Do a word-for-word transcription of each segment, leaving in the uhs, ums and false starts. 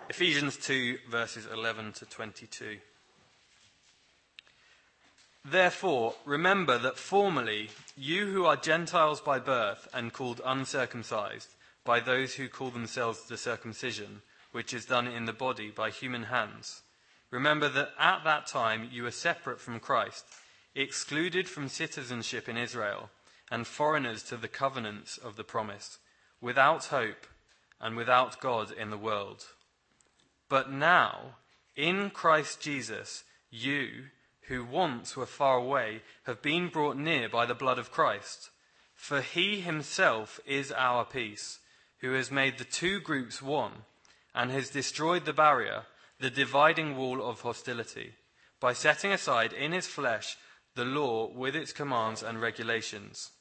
Ephesians two, verses eleven to twenty-two. Therefore, remember that formerly you who are Gentiles by birth and called uncircumcised by those who call themselves the circumcision, which is done in the body by human hands, remember that at that time you were separate from Christ, excluded from citizenship in Israel, and foreigners to the covenants of the promise, without hope and without God in the world. But now, in Christ Jesus, you, who once were far away, have been brought near by the blood of Christ. For he himself is our peace, who has made the two groups one, and has destroyed the barrier, the dividing wall of hostility, by setting aside in his flesh the law with its commands and regulations.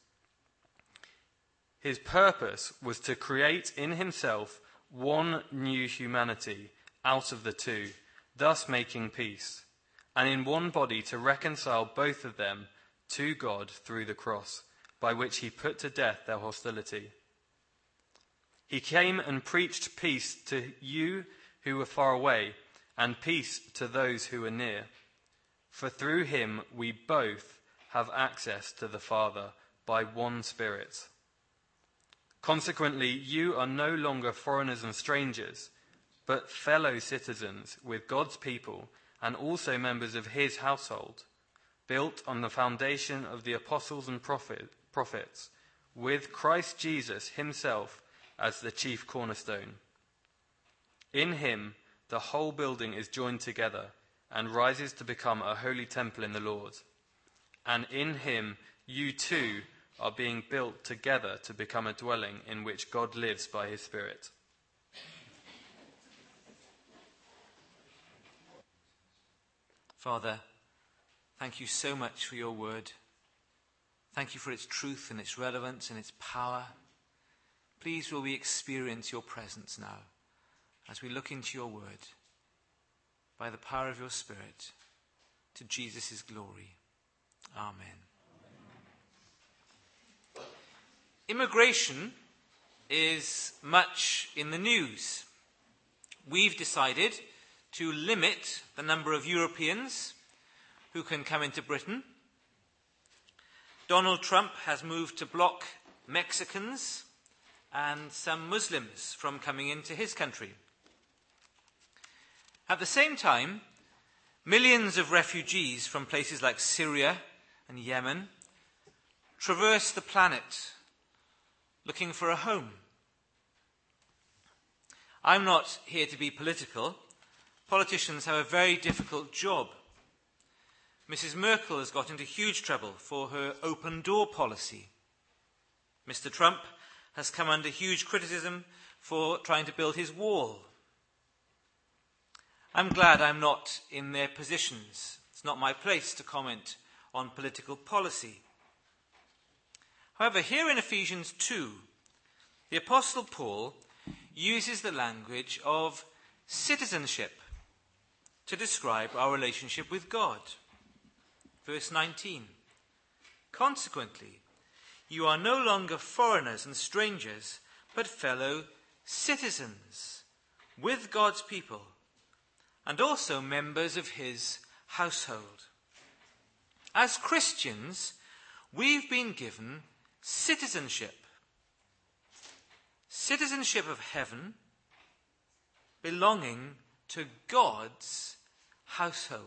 His purpose was to create in himself one new humanity out of the two, thus making peace, and in one body to reconcile both of them to God through the cross, by which he put to death their hostility. He came and preached peace to you who were far away, and peace to those who were near. For through him we both have access to the Father by one Spirit. Consequently, you are no longer foreigners and strangers, but fellow citizens with God's people and also members of his household, built on the foundation of the apostles and prophet, prophets, with Christ Jesus himself as the chief cornerstone. In him, the whole building is joined together and rises to become a holy temple in the Lord. And in him, you too are being built together to become a dwelling in which God lives by his Spirit. Father, thank you so much for your word. Thank you for its truth and its relevance and its power. Please will we experience your presence now as we look into your word by the power of your Spirit to Jesus' glory. Amen. Immigration is much in the news. We've decided to limit the number of Europeans who can come into Britain. Donald Trump has moved to block Mexicans and some Muslims from coming into his country. At the same time, millions of refugees from places like Syria and Yemen traverse the planet looking for a home. I'm not here to be political. Politicians have a very difficult job. Missus Merkel has got into huge trouble for her open door policy. Mister Trump has come under huge criticism for trying to build his wall. I'm glad I'm not in their positions. It's not my place to comment on political policy. However, here in Ephesians two, the Apostle Paul uses the language of citizenship to describe our relationship with God. Verse nineteen, consequently, you are no longer foreigners and strangers, but fellow citizens with God's people, and also members of his household. As Christians, we've been given citizenship. Citizenship of heaven, belonging to God's household.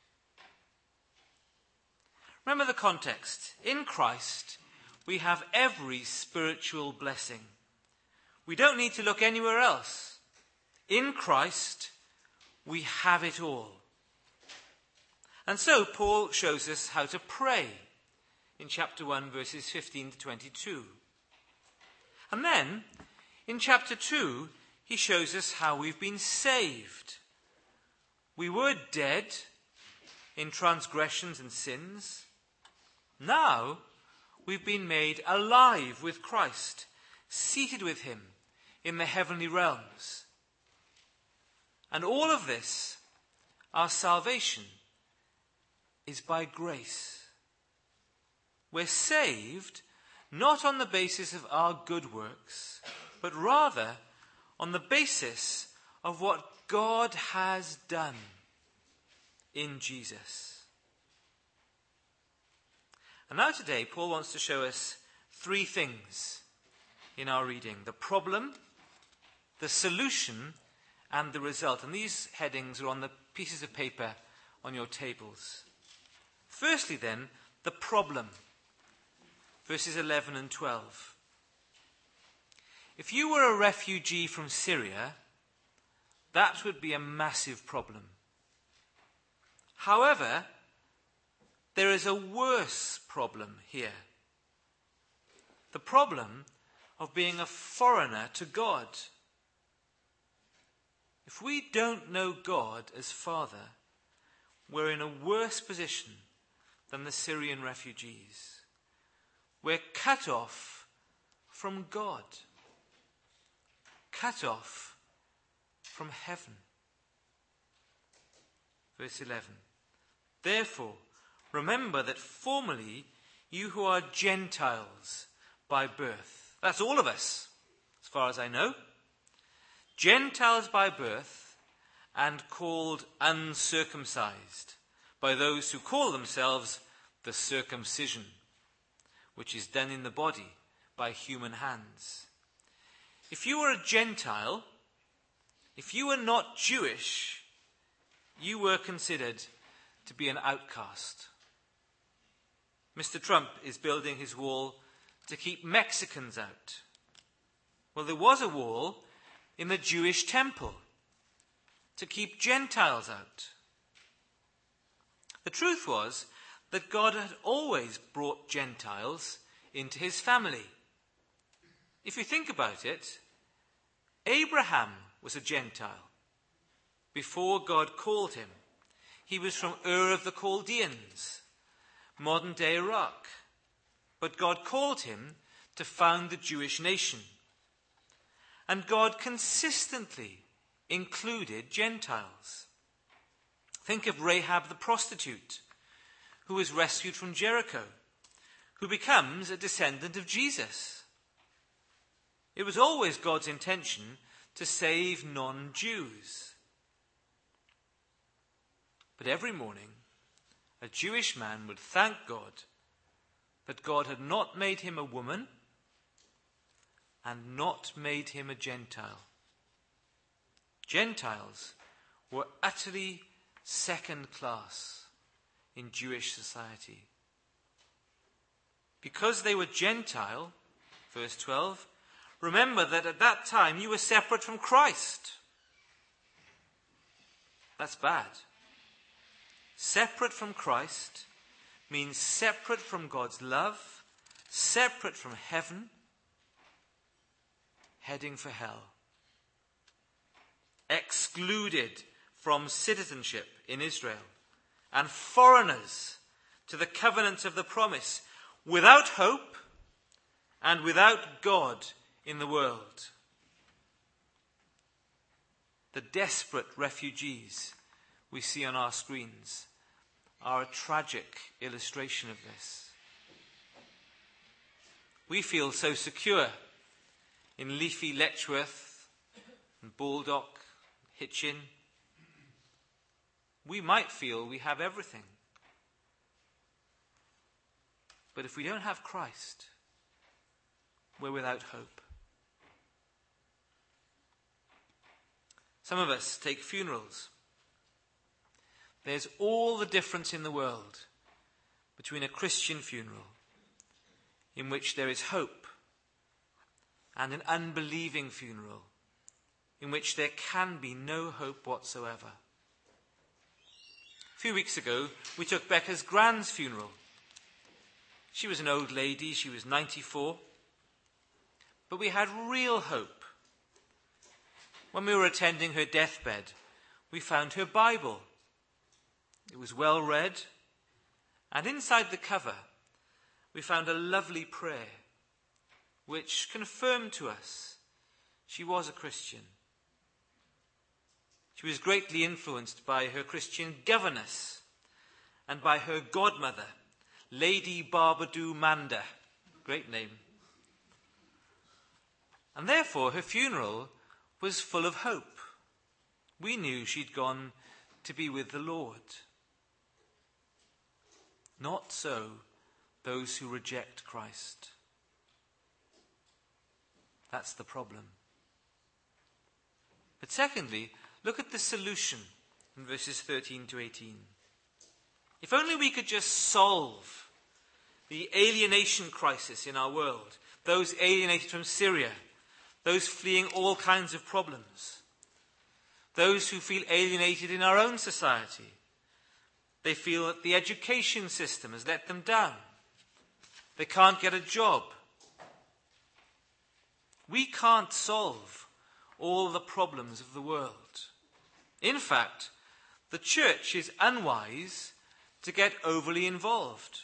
Remember the context. In Christ, we have every spiritual blessing. We don't need to look anywhere else. In Christ, we have it all. And so Paul shows us how to pray in chapter one, verses fifteen to twenty-two. And then, in chapter two, he shows us how we've been saved. We were dead in transgressions and sins. Now, we've been made alive with Christ, seated with him in the heavenly realms. And all of this, our salvation, is by grace. We're saved not on the basis of our good works, but rather on the basis of what God has done in Jesus. And now today, Paul wants to show us three things in our reading: the problem, the solution, and the result. And these headings are on the pieces of paper on your tables. Firstly then, the problem. Verses eleven and twelve. If you were a refugee from Syria, that would be a massive problem. However, there is a worse problem here. The problem of being a foreigner to God. If we don't know God as Father, we're in a worse position than the Syrian refugees. We're cut off from God. Cut off from heaven. Verse eleven. Therefore, remember that formerly you who are Gentiles by birth. That's all of us, as far as I know. Gentiles by birth and called uncircumcised by those who call themselves the circumcision, which is done in the body by human hands. If you were a Gentile, if you were not Jewish, you were considered to be an outcast. Mister Trump is building his wall to keep Mexicans out. Well, there was a wall in the Jewish temple to keep Gentiles out. The truth was that God had always brought Gentiles into his family. If you think about it, Abraham was a Gentile. Before God called him, he was from Ur of the Chaldeans, modern-day Iraq. But God called him to found the Jewish nation. And God consistently included Gentiles. Think of Rahab the prostitute, who was rescued from Jericho, who becomes a descendant of Jesus. It was always God's intention to save non-Jews. But every morning, a Jewish man would thank God that God had not made him a woman and not made him a Gentile. Gentiles were utterly second class in Jewish society. Because they were Gentile, verse twelve, remember that at that time you were separate from Christ. That's bad. Separate from Christ means separate from God's love, separate from heaven, heading for hell. Excluded from citizenship in Israel, and foreigners to the covenant of the promise, without hope and without God in the world. The desperate refugees we see on our screens are a tragic illustration of this. We feel so secure in leafy Letchworth and Baldock, Hitchin. We might feel we have everything. But if we don't have Christ, we're without hope. Some of us take funerals. There's all the difference in the world between a Christian funeral, in which there is hope, and an unbelieving funeral, in which there can be no hope whatsoever. A few weeks ago, we took Becca's grand's funeral. She was an old lady, she was ninety-four, but we had real hope. When we were attending her deathbed, we found her Bible. It was well read, and inside the cover we found a lovely prayer which confirmed to us she was a Christian. She was greatly influenced by her Christian governess and by her godmother, Lady Barbadoo Manda. Great name. And therefore her funeral was full of hope. We knew she'd gone to be with the Lord. Not so those who reject Christ. That's the problem. But secondly, look at the solution in verses thirteen to eighteen. If only we could just solve the alienation crisis in our world, those alienated from Syria, those fleeing all kinds of problems, those who feel alienated in our own society. They feel that the education system has let them down. They can't get a job. We can't solve all the problems of the world. In fact, the church is unwise to get overly involved.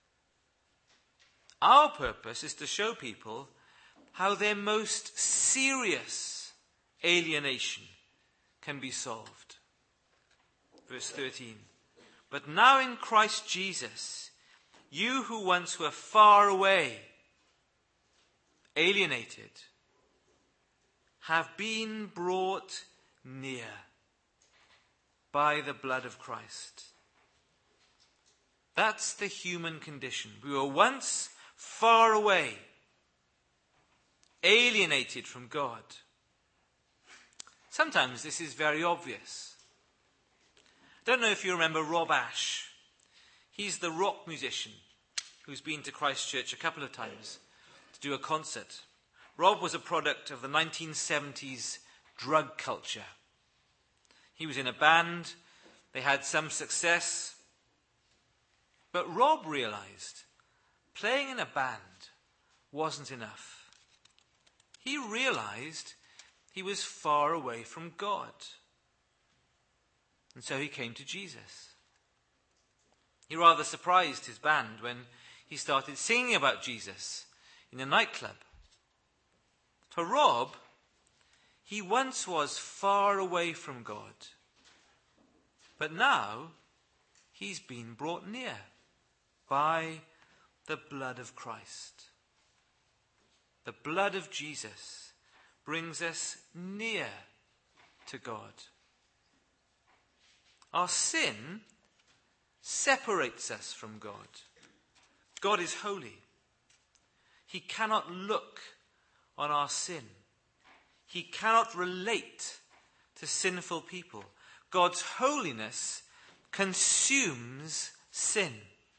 Our purpose is to show people how their most serious alienation can be solved. Verse thirteen. But now in Christ Jesus, you who once were far away, alienated, have been brought near by the blood of Christ. That's the human condition. We were once far away, alienated from God. Sometimes this is very obvious. I don't know if you remember Rob Ash. He's the rock musician who's been to Christchurch a couple of times to do a concert. Rob was a product of the nineteen seventies drug culture. He was in a band. They had some success. But Rob realized playing in a band wasn't enough. He realized he was far away from God. And so he came to Jesus. He rather surprised his band when he started singing about Jesus in a nightclub. For Rob, he once was far away from God. But now he's been brought near by the blood of Christ. The blood of Jesus brings us near to God. Our sin separates us from God. God is holy. He cannot look on our sin. He cannot relate to sinful people. God's holiness consumes sin.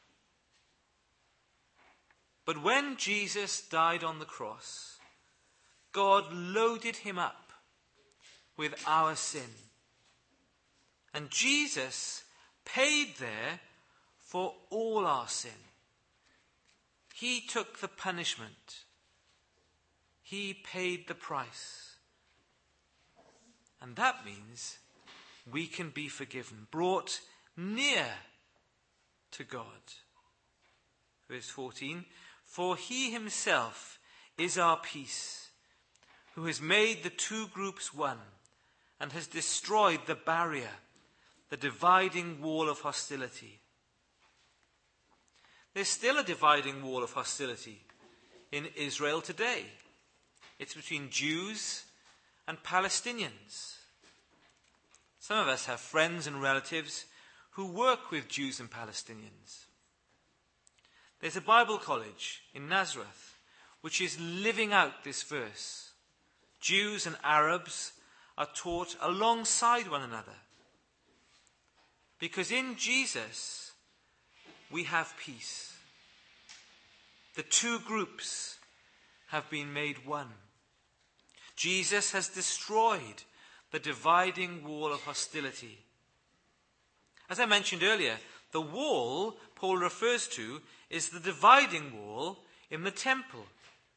But when Jesus died on the cross, God loaded him up with our sin. And Jesus paid there for all our sin. He took the punishment. He paid the price. And that means we can be forgiven, brought near to God. Verse fourteen, for he himself is our peace, who has made the two groups one and has destroyed the barrier, the dividing wall of hostility. There's still a dividing wall of hostility in Israel today. It's between Jews and Palestinians. Some of us have friends and relatives who work with Jews and Palestinians. There's a Bible college in Nazareth which is living out this verse. Jews and Arabs are taught alongside one another. Because in Jesus, we have peace. The two groups have been made one. Jesus has destroyed the dividing wall of hostility. As I mentioned earlier, the wall Paul refers to is the dividing wall in the temple.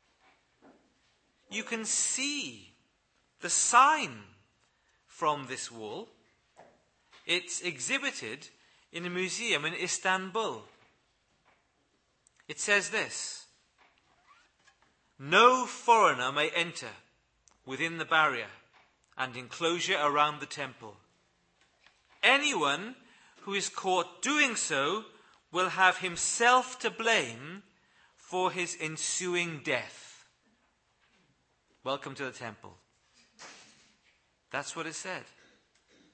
You can see the sign from this wall. It's exhibited in a museum in Istanbul. It says this: no foreigner may enter within the barrier and enclosure around the temple. Anyone who is caught doing so will have himself to blame for his ensuing death. Welcome to the temple. That's what it said.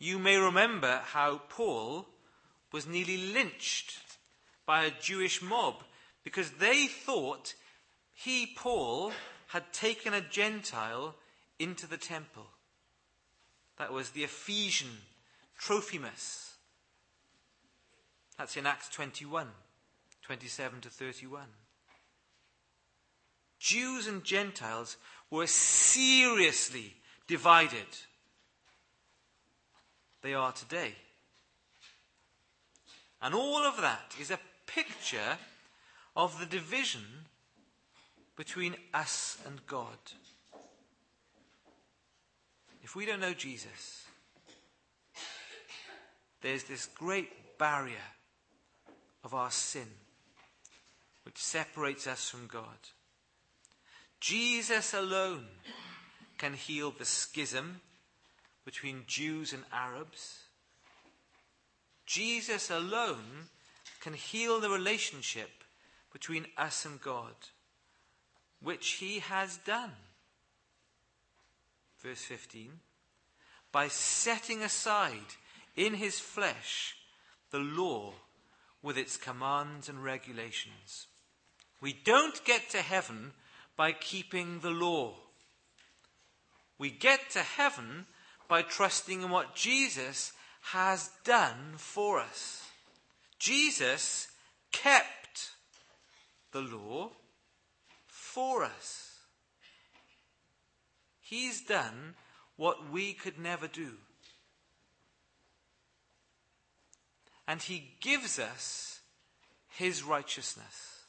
you may remember how Paul was nearly lynched by a Jewish mob because they thought he, Paul, had taken a Gentile into the temple. That was the Ephesian Trophimus. That's in Acts twenty-one, twenty-seven to thirty-one. Jews and Gentiles were seriously divided. They are today. And all of that is a picture of the division between us and God. If we don't know Jesus, there's this great barrier of our sin which separates us from God. Jesus alone can heal the schism between Jews and Arabs. Jesus alone can heal the relationship between us and God, which he has done. Verse fifteen, by setting aside in his flesh the law with its commands and regulations. We don't get to heaven by keeping the law. We get to heaven by trusting in what Jesus has done for us. Jesus kept the law for us. He's done what we could never do. And he gives us his righteousness.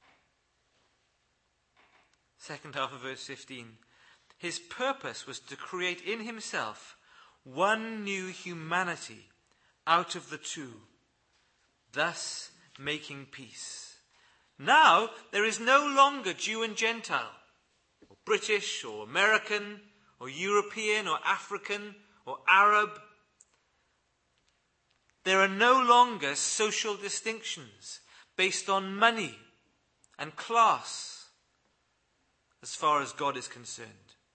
Second half of verse fifteen. His purpose was to create in himself one new humanity out of the two, thus making peace. Now there is no longer Jew and Gentile, or British or American or European or African or Arab. There are no longer social distinctions based on money and class as far as God is concerned.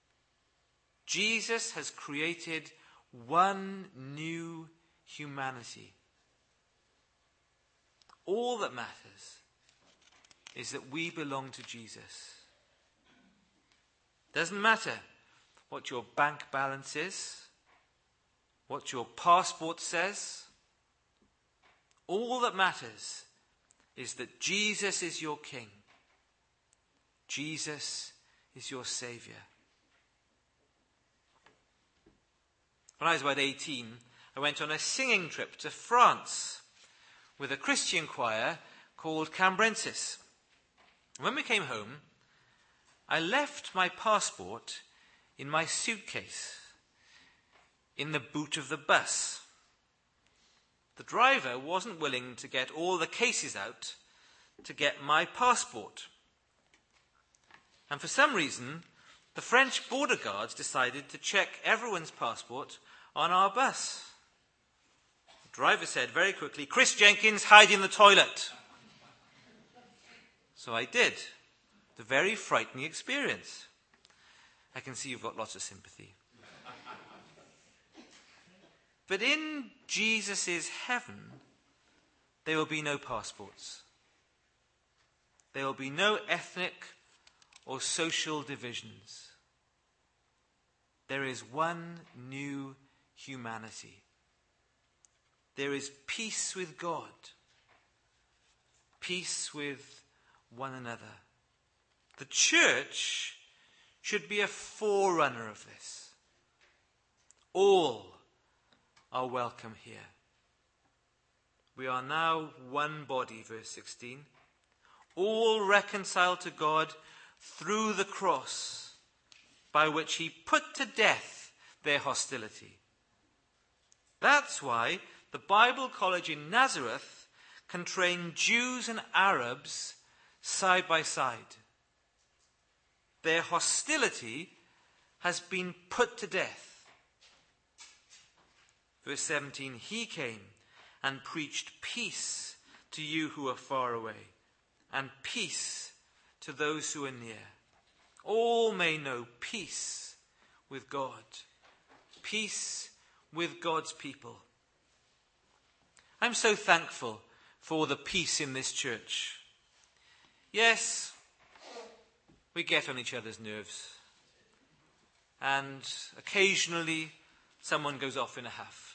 Jesus has created one new humanity. All that matters is that we belong to Jesus. Doesn't matter what your bank balance is, what your passport says. All that matters is that Jesus is your King. Jesus is your Saviour. When I was about eighteen, I went on a singing trip to France with a Christian choir called Cambrensis. When we came home, I left my passport in my suitcase in the boot of the bus. The driver wasn't willing to get all the cases out to get my passport. And for some reason, the French border guards decided to check everyone's passport on our bus. The driver said very quickly, "Chris Jenkins, hide in the toilet." So I did. It's a very frightening experience. I can see you've got lots of sympathy. But in Jesus' heaven, there will be no passports. There will be no ethnic or social divisions. There is one new humanity. There is peace with God, peace with one another. The church should be a forerunner of this. All are welcome here. We are now one body, verse sixteen, all reconciled to God through the cross, by which he put to death their hostility. That's why the Bible College in Nazareth can train Jews and Arabs side by side. Their hostility has been put to death. Verse seventeen, he came and preached peace to you who are far away, and peace to those who are near. All may know peace with God, peace with God's people. I'm so thankful for the peace in this church. Yes, we get on each other's nerves. And occasionally someone goes off in a huff.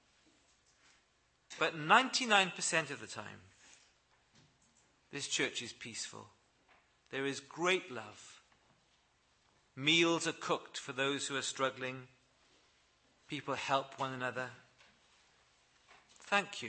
But ninety-nine percent of the time, this church is peaceful. There is great love. Meals are cooked for those who are struggling. People help one another. Thank you.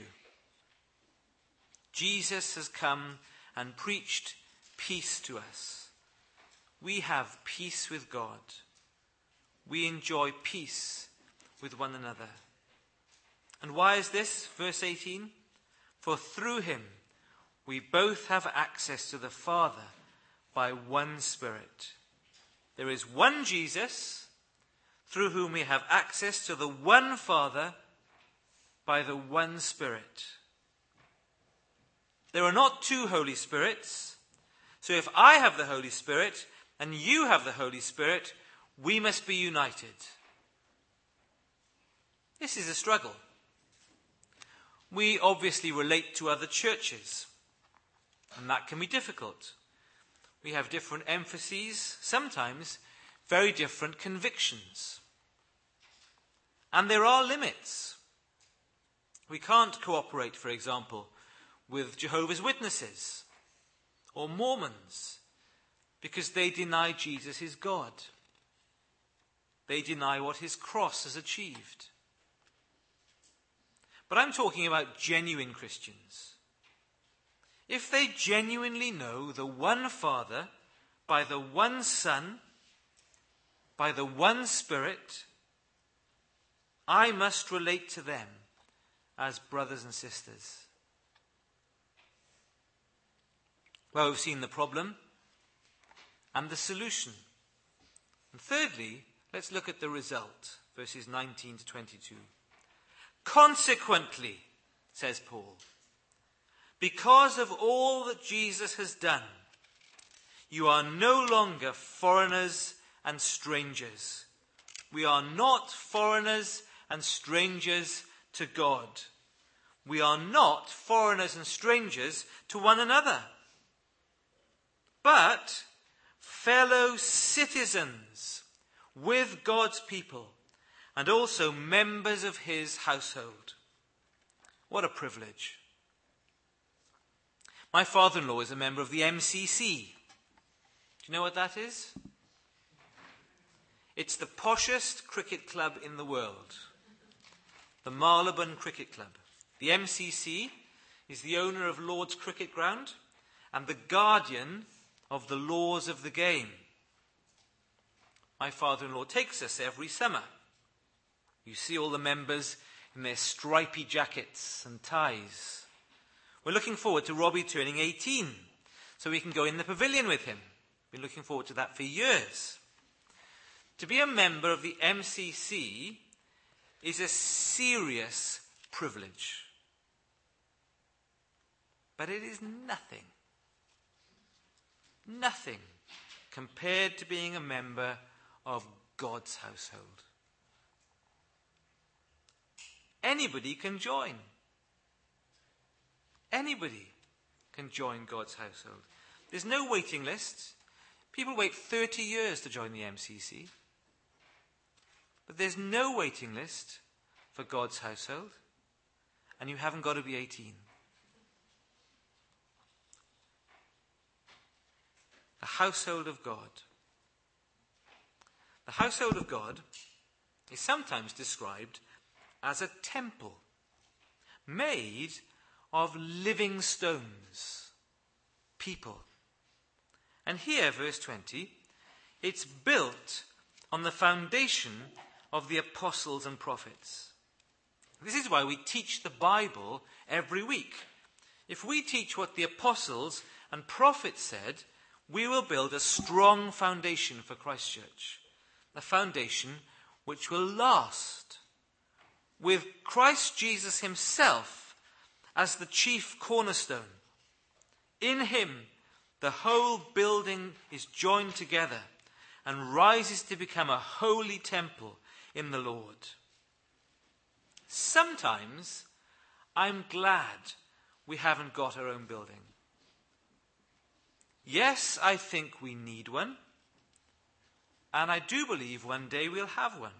Jesus has come and preached peace to us. We have peace with God. We enjoy peace with one another. And why is this? Verse eighteen. For through him we both have access to the Father by one Spirit. There is one Jesus through whom we have access to the one Father by the one Spirit. There are not two Holy Spirits. So if I have the Holy Spirit and you have the Holy Spirit, we must be united. This is a struggle. We obviously relate to other churches, and that can be difficult. We have different emphases, sometimes very different convictions. And there are limits. We can't cooperate, for example, with Jehovah's Witnesses or Mormons because they deny Jesus is God. They deny what his cross has achieved. But I'm talking about genuine Christians. If they genuinely know the one Father by the one Son, by the one Spirit, I must relate to them as brothers and sisters. Well, we've seen the problem and the solution. And thirdly, let's look at the result, verses nineteen to twenty-two. Consequently, says Paul, because of all that Jesus has done, you are no longer foreigners and strangers. We are not foreigners and strangers to God. We are not foreigners and strangers to one another, but fellow citizens with God's people and also members of his household. What a privilege. My father-in-law is a member of the M C C. Do you know what that is? It's the poshest cricket club in the world. The Marylebone Cricket Club. The M C C is the owner of Lord's Cricket Ground and the guardian of the laws of the game. My father-in-law takes us every summer. You see all the members in their stripy jackets and ties. We're looking forward to Robbie turning eighteen, so we can go in the pavilion with him. Been looking forward to that for years. To be a member of the M C C is a serious privilege. But it is nothing, nothing compared to being a member of God's household. Anybody can join. Anybody can join God's household. There's no waiting list. People wait thirty years to join the M C C. But there's no waiting list for God's household. And you haven't got to be eighteen. The household of God. The household of God is sometimes described as a temple made of living stones, people. And here, verse twenty, it's built on the foundation of the apostles and prophets. This is why we teach the Bible every week. If we teach what the apostles and prophets said, we will build a strong foundation for Christ Church, a foundation which will last, with Christ Jesus himself as the chief cornerstone. In him, the whole building is joined together and rises to become a holy temple in the Lord. Sometimes I'm glad we haven't got our own building. Yes, I think we need one, and I do believe one day we'll have one.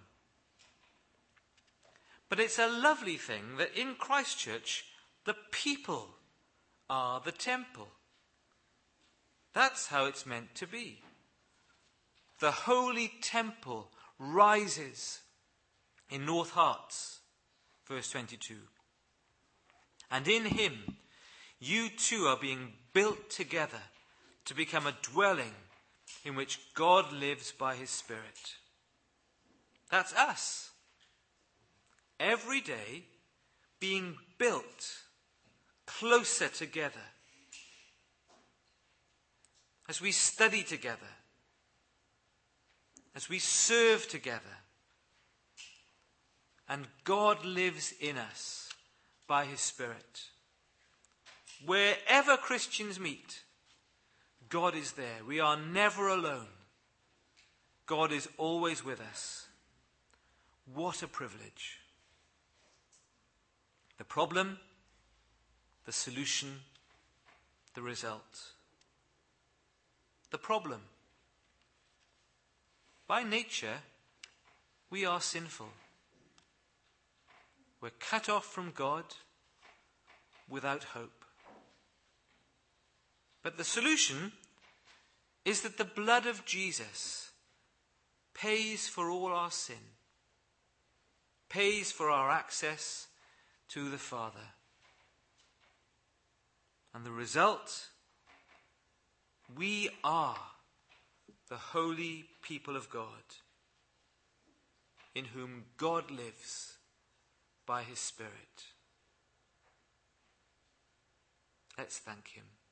But it's a lovely thing that in Christchurch, the people are the temple. That's how it's meant to be. The holy temple rises in North Hearts, verse twenty-two. And in him, you too are being built together to become a dwelling in which God lives by his Spirit. That's us. Every day being built closer together as we study together, as we serve together, and God lives in us by his Spirit. Wherever Christians meet, God is there. We are never alone. God is always with us. What a privilege. The problem, the solution, the result. The problem. By nature, we are sinful. We're cut off from God without hope. But the solution is that the blood of Jesus pays for all our sin, pays for our access to the Father. And the result, we are the holy people of God, in whom God lives by his Spirit. Let's thank him.